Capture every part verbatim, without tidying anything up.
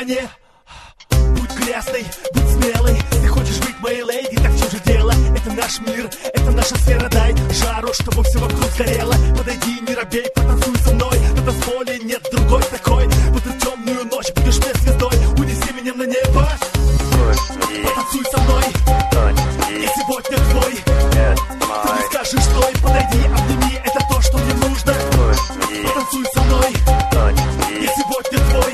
внимание. Будь грязный, будь смелый. Ты хочешь быть моей леди, так в чем же дело? Это наш мир, это наша сфера. Дай жару, чтобы все вокруг горело. Подойди, не робей, потанцуй со мной. На танцполе нет другой такой. В эту темную ночь будешь мне звездой. Унеси меня на небо. Потанцуй со мной. Я сегодня твой. Ты не скажешь, стой, подойди, обними. Это то, что мне нужно. Потанцуй со мной. Я сегодня твой.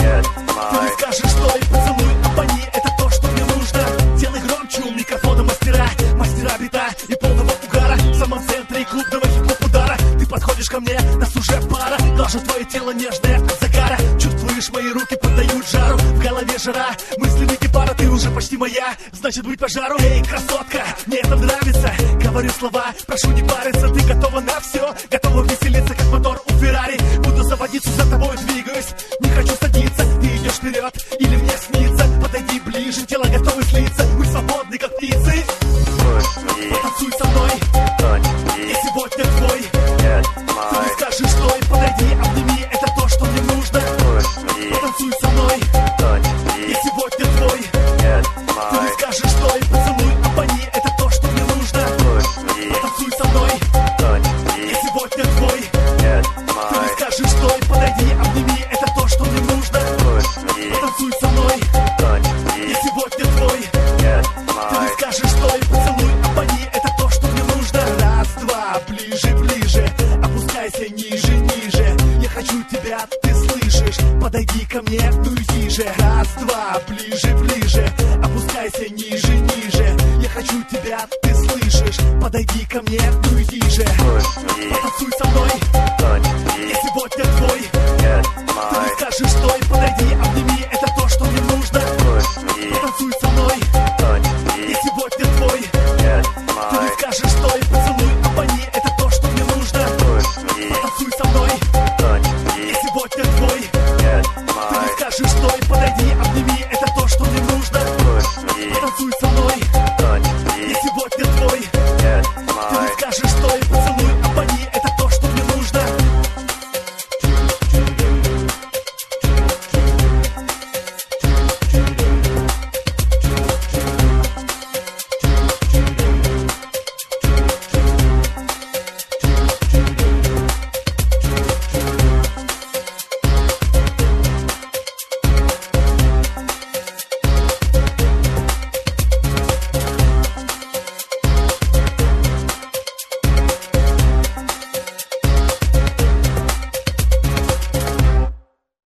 Ты не скажешь, стой, поцелуй, обмани. Это то, что мне нужно. Делай громче у микрофона мастера. Мастера бита и полного угара. В самом центре клубного хип-хоп удара. Ты подходишь ко мне, нас уже пара. Глажу твое тело нежное от загара. Чувствуешь, мои руки поддают жару. В голове жара, мысленники пара. Ты уже почти моя, значит быть пожару. Эй, красотка, мне это нравится. Говорю слова, прошу не париться. Ты готова на все, готова веселиться, как мотор у Феррари. Буду заводиться, за тобой двигаюсь. Не хочу садиться, ты идешь вперед или мне снится. Подойди ближе, тело готовы слиться. Мы свободны, как птицы. Потанцуй со мной. Я сегодня твой. Ты не скажешь, стой, подойди, обними. Это то, что мне нужно. Потанцуй со мной. Я сегодня твой. Ты не скажешь, стой, поцелуй, обмани. Это то, что мне нужно. Потанцуй со мной. Я сегодня твой. Ты не скажешь, стой, подойди, обними. Это то, что мне нужно. Потанцуй со мной. Я сегодня твой. Ты не скажешь, стой, поцелуй, обмани. Это то, что мне нужно. Раз, два, ближе, ближе. Опускайся ниже, ниже. Я хочу тебя, ты слышишь. Подойди ко мне, ну иди же. Раз, два, ближе, ближе. Опускайся ниже, ниже. Я хочу тебя, ты слышишь. Подойди ко мне, ну иди же. Потанцуй со мной. Я сегодня твой. Ты не скажешь, стой, подойди, обними. Это то, что мне нужно. Потанцуй со мной. Я сегодня твой. Ты не скажешь, стой, поцелуй, обмани. Это то, что мне нужно. Потанцуй со мной. Я сегодня твой. Ты не скажешь, стой, подойди, обними. Это то, что мне нужно. Потанцуй со мной.